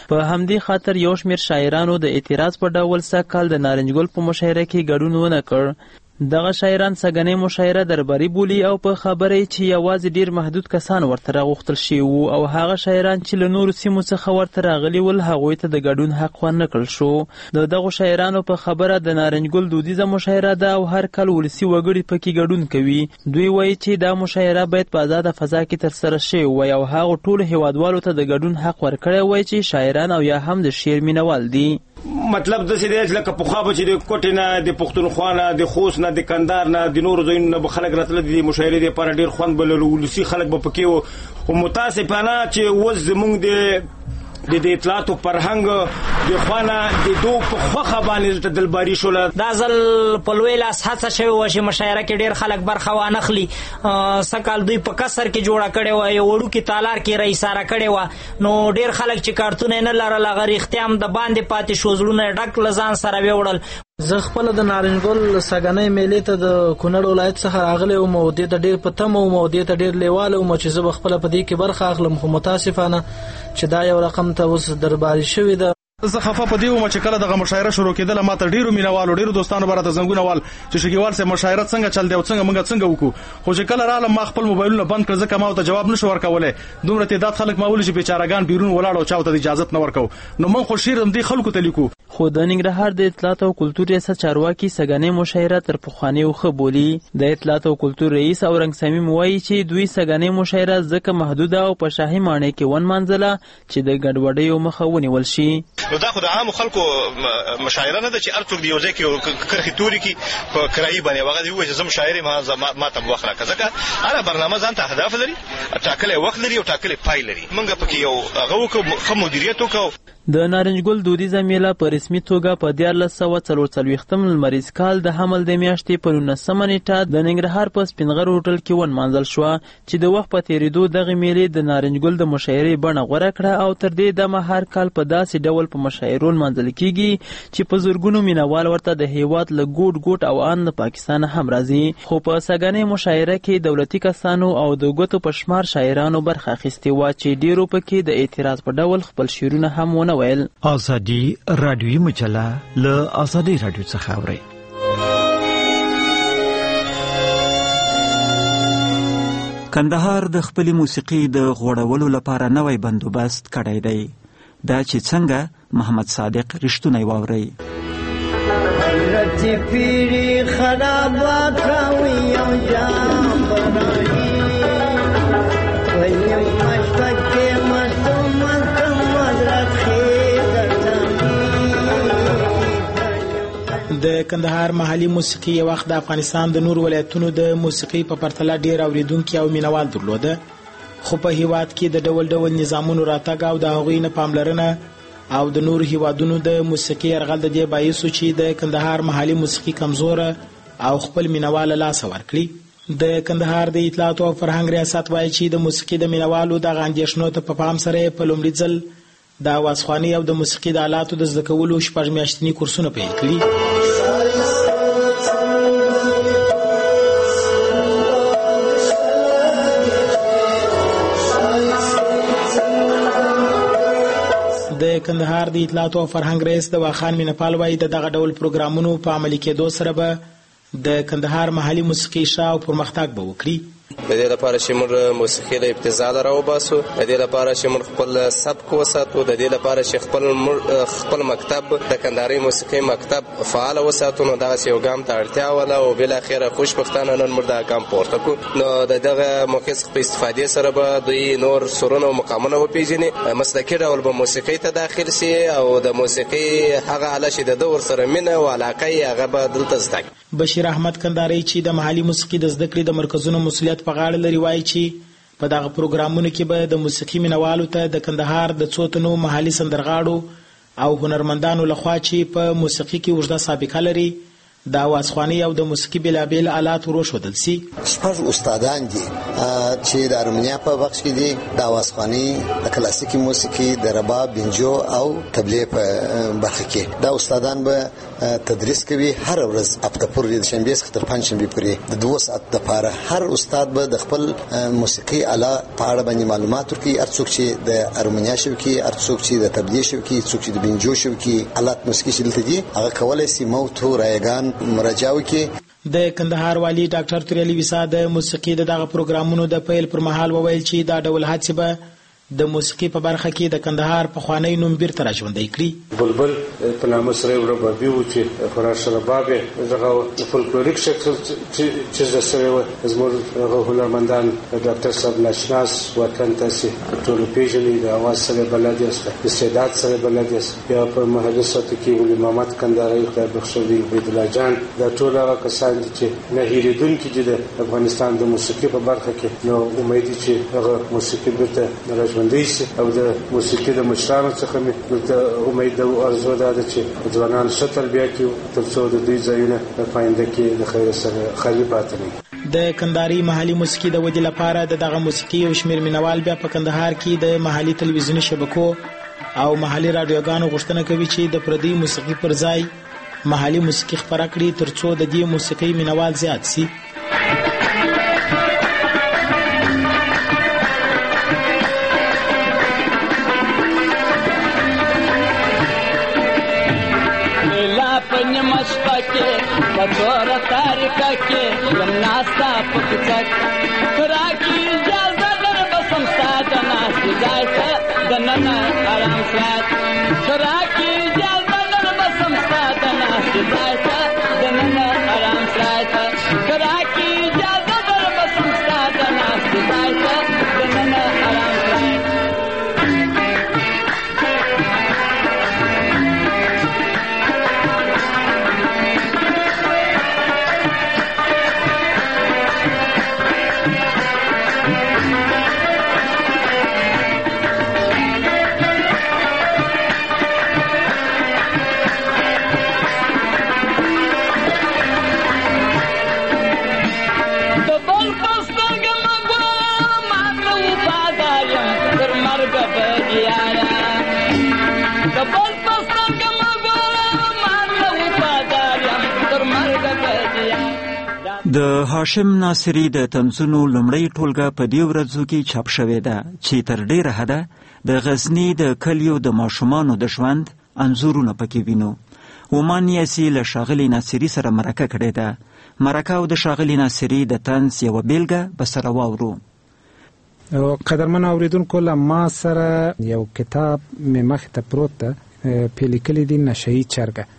په همدې خاطر یو شمېر شاعرانو د اعتراض په ډول سږکال د نارنج ګل په مشاعره کې ګډون ونه کړ. دغه شاعران سږنۍ مشاعره درباري بولي او په خبره چې یوازې ډیر محدود کسان ورته راغوښتل شوي وو او هغه شاعران چې له نورو سیمو څخه ورته راغلي ول هغوی ته د ګډون حق ورنه کړل شو. د دغو شاعرانو په خبره د نارنج ګل دودیزه مشاعره ده او هر کال ولسي وګړي پکې ګډون کوي. دوی وایي چې دا مشاعره باید په آزاده فضا کې ترسره شوې وای او هغو ټولو هیوادوالو ته د ګډون حق ورکړی وای چې شاعران او یا هم د شعر مینوال دي. مطلب داسې دی چې لکه پخوا به چې د کوټې نه د پښتونخوا نه د خوست نه د کندهار نه د نورو ځایونو نه به خلک راتله د مشاعرې دپاره ډېر خوند به له ولسي خلک به پکې وو. خو متاسفانه چې اوس زموږ د اطلاعاتو فرهنګ د خوا نه د دو په خوښه باندې دلته دلباري شوله. دا ځل په لوی لاس هڅه شوې وه چې مشاعره کې ډېر خلک برخه وانخلي. سږکال دوی په کسر کې جوړه کړې وه، یو وړوکي تالار کې رئیساره کړې وه، نو ډېر خلک چې کارتونه یې نه لرل هغه رښتیا هم د باندې پاتې شو، زړونه یې ډک له ځان سره ویوړل. زه خپله د نارنج ګل سږنۍ میلې ته د کونړ ولایت څخه راغلی وم او دې ته ډېر په تمه وم او دې ته ډېر لیواله وم چې زه به خپله په دې کې برخه اخلم، خو متاسفانه چې دا یو رقم ته اوس درباري شوې ده. زه خفه په دې وم چې کله دغه مشاعره شروع کېدله ما ته ډېرو مینوالو ډېرو دوستانو به راته زنګونه وال چې شکیوال صاحب مشاعره څنګه چل دی او څنګه موږ څنګه وکړو. خو چې کله رالم ما خپل موبایلونه بند کړل ځکه ما ورته جواب نشو ورکولی. دومره تعداد خلک ما ولي چې بیچارهګان بیرون ولاړ او چا ورته اجازت نه ورکو. نو موږ خو شعر همدې خلکو ته لیکو. خو د ننګرهار د اطلاعات او کلتور ریاست چارواکي سږنۍ مشاعره تر پخوانیو ښه بولي. د اطلاعات او کلتور رئیس اورنګ صمیم وایي چې دوی سږنۍ مشاعره ځکه محدوده او په شاهي ماڼۍ کې ونمانځله چې د ګډوډیو مخه ونیول شي. نو دا خو د عامو خلکو مشاعره نه ده چې هر څوک د یو ځای کې کرښې تورې کړي په کرایي باندې هغه دې ووایي چې زه مشاعر یم ما ته وخت راکړه. ځکه هره برنامه ځان ته اهداف لري، ټاکلی وخت لري او ټاکلی پای لري. موږ پکې یو هغه وکړو، ښه مدیریت وکړو. د نارنج ګل دودیزه میله په رسمي توګه په 1444 لمریز کال د حمل د میاشتې په 19 نیټه د ننګرهار په سپینغر هوټل کې ونمانځل شوه چې د وخت په تېرېدو دغه میلې د نارنج ګل د مشاعرې بڼه غوره کړه او تر دې دمه هر کال په داسې ډول په مشاعرو لمانځل کېږي چې په زرګونو مینوال ورته د هیواد له ګوټ ګوټ او ان د پاکستان هم راځي. خو په سږنۍ مشاعره کې دولتي کسانو او د ګوتو په شمار شاعرانو برخه اخیستې وه چې ډېرو پکې د اعتراض په ډول خپل شعرونه هم ونه ویل. آزادی رادیویی مجله له آزادی رادیو څخه اورئ. کندهار د خپلې موسیقي د غوړولو لپاره نوی بندوبست کړی دی. دا چې څنګه محمد صادق رښتونی واورئ. د کندهار محلي موسیقي یو وخت د افغانستان د نور ولایتونو د موسیقي په پرتله ډیر اوریدونکي او مینوال درلوده، خو په هیواد کې د ډول ډول نظامونو راتګ او د هغوی نه پاملرنه او د نور هیوادونو د موسیقي یرغل د دې باعث چې د کندهار محلي موسیقي کمزوره او خپل مینوال لاس ورکړي. د کندهار د اطلاعات او فرهنګ ریاست وایي چې د موسیقي د مینوالو د اندېښنو ته په پام سره په لومړي ځل د آوازخواني او د موسیقي د آلاتو د زده کولو 6 میاشتني کورسونه پیل کړي. د کندهار د اطلاعات او فرهنګ رئیس د واخان مینپال وایي دغه ډول پروګرامونو په عملي کېدو سره به د کندهار محلي موسیقي شا او پرمختګ به وکړي. د دې لپاره چې موږ موسیقي له ابتذال راوباسو، د دې لپاره چې موږ خپل سبک وساتو، د دې لپاره چې خپل مکتب د کندهاري موسیقي مکتب فعال وساتو. نو دغه یو ګام ته اړتیا ولا او بل اخره خوشبختانه نن موږ دا ګام پورته کو. نو دغه موقع څخه په استفادې سره به دوی نور سرونه او مقامونه وپیژني، مسلکي ډول به موسیقي ته داخل شي او د موسیقي هغه اله چې د دور سره مینه او علاقه یې هغه به دلته زده کړي. بشیر احمد کندهاري چې د محلي موسیقي د زده کړې د مرکزونو مسؤلیت په غاړه لري وایي چې په دغه پروګرامونو کې به د موسیقي مینوالو ته د کندهار د څو تنو محلي سندرغاړو او هنرمندانو لخوا چې په موسیقي کې اوږده سابقه لري د آوازخواني او د موسیقي بېلابېل آلات وروښودل سي. 6 استادان دي چې د ارمنیا په بخش کې دي، د آوازخواني، د کلاسیکي موسیقي، د رباب، بنجو او طبلې په برخه کې. دا استادان به تدریس کوي هر ورځ هفته پورې د شنبه څخه تر پنځشنبه پورې د 2 ساعت لپاره هر استاد به د خپل موسیقي آله په اړه باندې معلومات ورکړي. هر څوک چې د ارمونیا شوکي، هر څوک چې د تبلیغ شوکي، څوک چې د بنجو شوکي، آلات موسیقي چې دلته دي هغه کولای شي موتو رایگان مراجعه وکړي. د کندهار والی ډاکټر توریالي ویسا د موسیقي دغه پروګرامونو د پیل پر مهال وویل چې دا ډول هڅې به د موسیقي په برخه کې د کندهار په خوانی نوم بیرته راژوندی کړي. بلبل په نامه سره وربابي و چې فراش رباب دغه فولکلوریک شکل چې زسره و زموږ هنرمندان ډاکټر صاحب ناشناس وطن تاسو ټول پیژنې د اواز سره بلد است، استعداد سره بلد است. یا په محل ساتو کې ولي محمد کندهاري خدای بخښوي عبد الله جان دا ټول هغه کسان چې نه هیریدونکي دي د افغانستان د موسیقي په برخه کې. نو امید چې هغه موسیقي بیرته او د موسیقي د مشرانو څخه مې د امید او ارزو ده چې ځوانان ښه تربیه کړي ترڅو د دوی ځایونه په آینده کې د خیر سره خالي پاتې نه. د کندهاري محلي موسیقي د ودې لپاره دغه موسیقي او شمیر مینوال بیا په کندهار کې د محلي تلویزیوني شبکو او محلي رادیوګانو غوښتنه کوي چې د پردي موسیقي پر ځای محلي موسیقي خپره کړي ترڅو د دې موسیقي مینوال زیات شي. بطور تاریکا کې لمناستا پکڅک راکی اجازه در بسم ساده ناس ځای ته د نن آرام سات راکی اجازه در بسم ساده ناس ځای ته د نن آرام سات راکی اجازه در بسم ساده ناس ځای ته د نن آرام سات. د هاشم ناصري د طنزونو لومړی ټولګه په دې ورځو کې چاپ شوې ده چې تر ډیره حده د غزني د کلیو د ماشومانو د ژوند انځورونه پکې وینو. ومان یاسي له ښاغلي ناصري سره مرکه کړې ده. مرکه او د ښاغلي ناصري د طنز یوه بیلګه به سره واورو. قدرمن اوریدونکو له ما سره یو کتاب مې مخې ته پروت ده پې لیکلی دی نشهیي چرګه.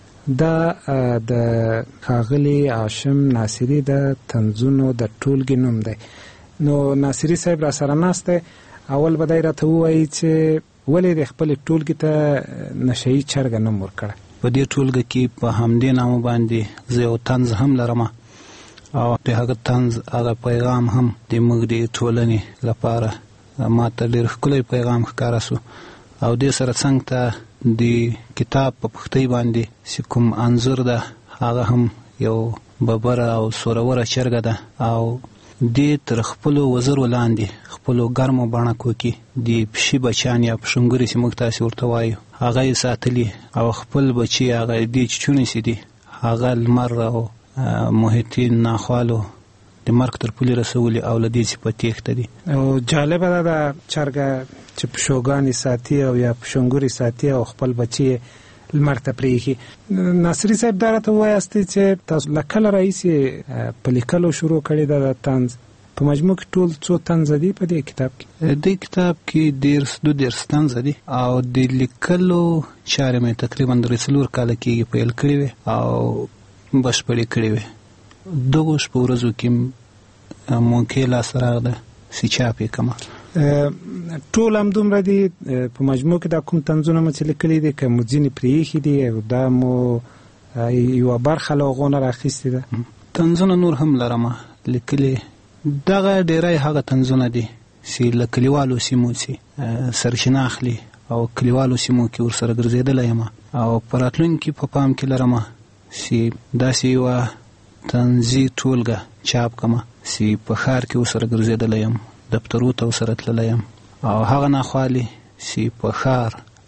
دا د ښاغلي هاشم ناصري د طنزونو د ټولګې نوم دی. نو ناصري صاحب را سره ناست دی. اول به دی راته ووایي چې ولې د خپلې ټولګې ته نشهیي چرګه نوم ورکړی. په دې ټولګه کې په همدې نامه باندې زه یو طنز هم لرم او د هغه طنز هغه پیغام هم د موږ د ټولنې لپاره ما ته ډېر ښکلی پیغام ښکاره سو. او دې سره څنګ ته د کتاب په پښتۍ باندې چې کوم انځور ده هغه هم یو ببره او سوروره چرګه ده او دې تر خپلو وزرو لاندې خپلو ګرمو بڼکو کې د پشي بچیان یا پشنګوري چې موږ تاسې ورته وایو هغه یې ساتلي او خپل بچي هغه دې چې چونې چې دي هغه لمر او محیطي ناخوالو د مرګ تر پولې رسولي او له دې چې په تېښته دي. او جالبه ده دا چرګه چې پشوګانې ساتي او یا پشنګوري ساتي او خپل بچي لمر ته پرېږي. ناصري صاحب دا راته ووایاستئ چې تاسو له کله راهیسې په لیکلو شروع کړې ده د طنز. په مجموع کې ټول څو طنزه دي په دې کتاب کې؟ دې کتاب کې 12 طنزه دي او د لیکلو چارې مې تقریبا 3 کاله کېږي پیل کړې وې او بشپړې کړې وې. دغه شپه ورځو کې مونکې لاسته راغله چې چاپ یې کړمه. ټول همدومره دي په مجموع کې دا کوم طنزونه مو چې لیکلي دي که مو ځینې پرېښي دي او دا مو یوه برخه له هغو نه راخیستې ده؟ طنزونه نور هم لرمه لیکلي. دغه ډیری هغه طنزونه دي چې له کلیوالو سیمو چې سرچینه اخلي او کلیوالو سیمو کې ورسره ګرځېدلی یم او په راتلونکي په پام کې لرمه چې داسې یوه طنزي ټولګه چاپ کړمه چې په ښار کې ورسره ګرځېدلی یم، دفترو ته ورسره تللی یم او هغه ناخوالې چې په ښار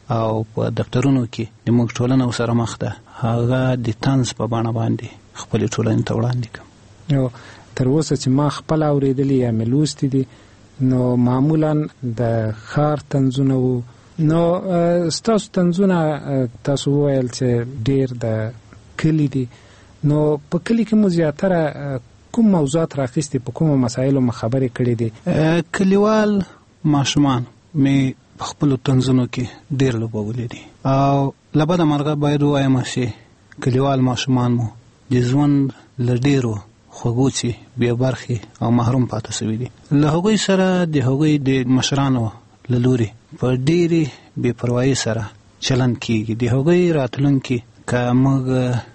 او په دفترونو کې د موږ ټولنه سره مخ ده هغه د طنز په بڼه باندې خپل ټولنې ته وړاندې کوم. نو تر اوسه چې ما خپل اورېدلي یا مې لوستي دي نو معمولا د ښار طنزونه وو. نو ستاسو طنزونه تاسو وویل چې ډېر د کلي دي، نو په کلي کې مو زیاتره کوم موضوعات راخیستي، په کومو مسایلو مو خبرې کړې دي؟ کلیوال ماشومان مې په خپلو طنزونو کې ډېر لوبولي دي او له بده مرغه باید ووایم چې کلیوال ماشومان مو د ژوند له ډېرو خوږو چې بې برخې او محروم پاتې شوي دي. له هغوی سره د هغوی د مشرانو له لوري په ډېرې بې پروایي سره چلند کېږي. د هغوی راتلونکي که موږ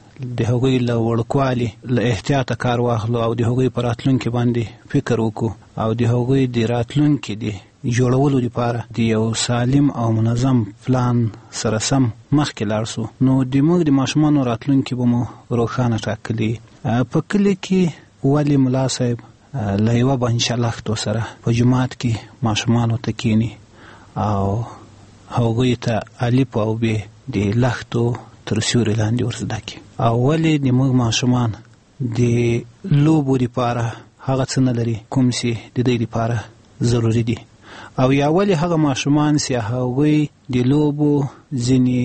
د هغوی له وړوکوالي له احتیاطه کار واخلو او د هغوی په راتلونکي باندې فکر وکړو او د هغوی د راتلونکي د جوړولو لپاره د یو سالم او منظم پلان سره سم مخکې لاړ سو نو د موږ د ماشومانو راتلونکي به مو روښانه ټاکلي. په کلي کې ولې ملا صاحب له یوه بنچه لښتو سره په جومات کې ماشومانو ته کیني او هغوی ته الف او ب د لښتو تر سیوري لاندې ورزده کړي او ولې د موږ ماشومان د لوبو لپاره هغه څه نه لري کوم چې د دوی لپاره ضروري دي او یا ولې هغه ماشومان چې هغوی د لوبو ځینې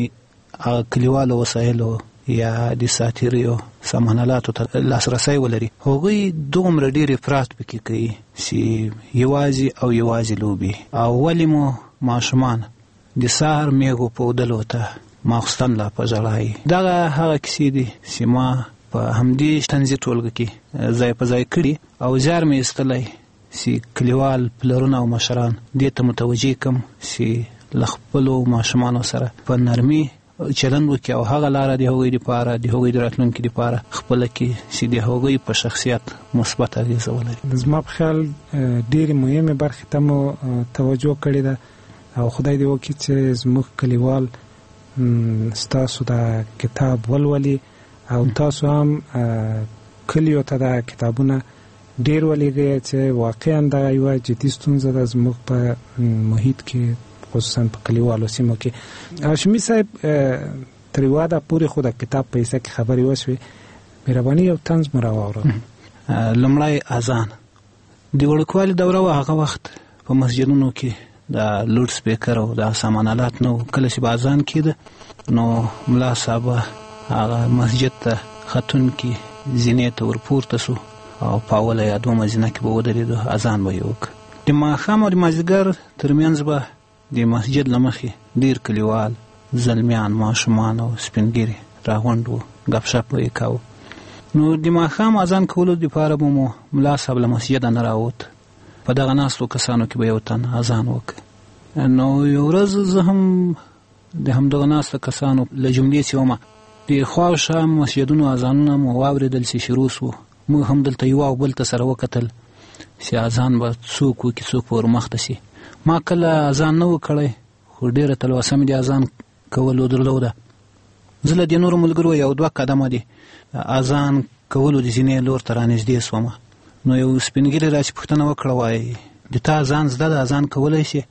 کلیوالو وسایلو یا د ساتیریو سامانالاتو ته لاسرسی ولري هغوی دومره ډېر افراط پکې کوي چې یوازې او یوازې لوبي او ولې مو ماشومان د سهار میږو پودلو ته ماخستن لا په ژړایي. دغه هغه کیسې دي چې ما په همدې طنزي ټولګه کې ځای په ځای کړي او زیار مې ایستلی چې کلیوال پلرونه او مشران دې ته متوجه کړم چې له خپلو ماشومانو سره په نرمي چلند وکړي او هغه لاره د هغوی دپاره د هغوی د راتلونکي دپاره خپله کړي چې د هغوی په شخصیت مثبت اغېزه ولري. زما په خیال ډېرې مهمې برخې ته مو توجه کړې ده او خدای دې وکړي چې زموږ کلیوال ستاسو دا کتاب ولولي او تاسو هم کلیو ته دا کتابونه ډېر ولیږئ چې واقعا دا یوه جدي ستونزه ده زموږ په محیط کې خصوصا په کلیوالو سیمو کې. هاشمي صاحب تر یوه حده پورې خو د کتاب په حصه کې خبرې وشوې، مهرباني یو طنز مو راواورئ. لومړی اذان د وړوکوالي دوره وه، هغه وخت په مسجدونو کې د لوډ سپیکر او د سامان آلات نه و. کله چې به اذان کېده نو ملا صاحب هغه مسجد ته ختونکي زینې ته ورپورته سو او په اوله یا دومه زینه کې به ودرېدو، اذان به یې وکړ. د ماښام او د مازدیګر ترمنځ به د مسجد له مخې ډېر کلیوال زلمیان ماشومان او سپین ږیري راغونډ وو، ګپ شپ به یې کاوه. نو د ماښام اذان کولو دپاره به مو ملا صاحب له مسجده نه راووت، په دغه ناستو کسانو کې به یو تن اذان وکړ. نو یو ورځ زه هم د همدغه ناسته کسانو له جملې چې ومه د خوا او شا مسجدونو اذانونه مو واورېدل چې شروع سو. موږ هم دلته یو او بل ته سره وکتل چې اذان به څوک وکړي څوک به ورمخته شي. ما کله اذان نه و کړی خو ډېره تلوسه مې د اذان کولو درلوده. زه له دې نورو ملګرو یو دوه قدمه د اذان کولو د زینې لور ته رانږدې سومه. نو یو سپین ږیري را چې پوښتنه وکړه وایي د تا اذان زده ده، اذان کولی شي؟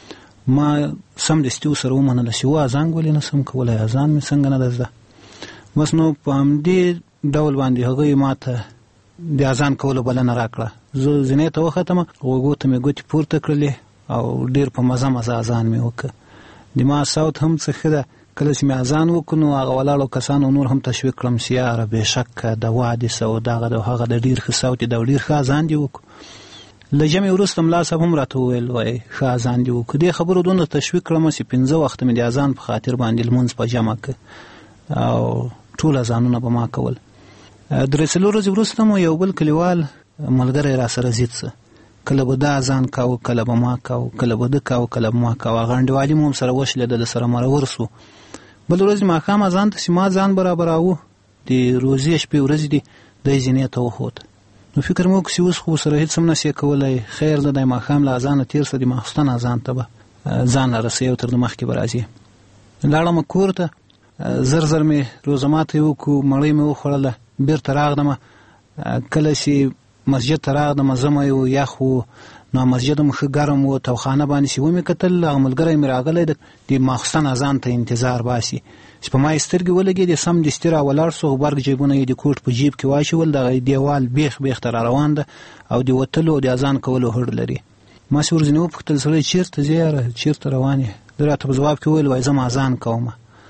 ما سمدستي ورسره ومنله چې و اذان ولې نه سم کولی، اذان مې څنګه نه ده زده. بس نو په همدې ډول باندې هغوی ما ته د اذان کولو بلنه راکړه. زه زینې ته وختم، غوږو ته مې ګوتې پورته کړلې او ډېر په مزه مزه اذان مې وکړه. د ما صوت هم څه ښه ده. کله چې مې اذان وکړو نو هغه ولاړو کسانو نور هم تشویق کړم چې یاره بېشکه د وادي سه او دغه د هغه د ډېر ښه صوت دی او ډېر ښه اذان دې وکړو. له جمعې وروسته ملا صاحب هم راته وویل وایي ښه اذان دې وکړو. دې خبرو دومره تشویق کړم چې 5 وخته مې د اذان په خاطر باندې لمونځ په جمع کړ او ټول اذانونه به ما کول. 3 ورځې وروسته مو یو بل کلیوال ملګری را سره زیات څه، کله به دا اذان کاوه کله به ما کاوه، کله به ده کاوه کله به ما کاوه. هغه انډیوالي مو هم سره وشلېده، سره مرور سو. بل ورځ ماښام اذان ته چې ما ځان برابراوه د روزې شپې ورځې دي دی زینې ته وخوت. نو فکر مې وکړ چې اوس خو سره هېڅ هم نشي کولی، خیر ده دی ماښام له اذانه تېر شه، د ماخستن اذان ته به ځان را رسوي او تر د مخکې به راځي. لاړم کور ته، زر زر مې روزه ماته یې وکړو، مړۍ مې وخوړله، بېرته راغلم. کله چې مسجد ته راغلم زمه یو یخ و، نو مسجد مخ ګرم و توخانه باندې سی ومه کتل هغه ملګری مې راغلی د ماخستان اذان ته انتظار باسي چې په ما سترګې ولګي د سم د سترا ولاړ سو برګ جیبونه د کوټ په جیب کې واچول د دیوال بیخ تر روان ده او د وتلو د اذان کولو هړ لري ما سورځنو په تل سره چیرته زیاره چیرته روانه دراته په جواب کې ویل وای زما اذان کومه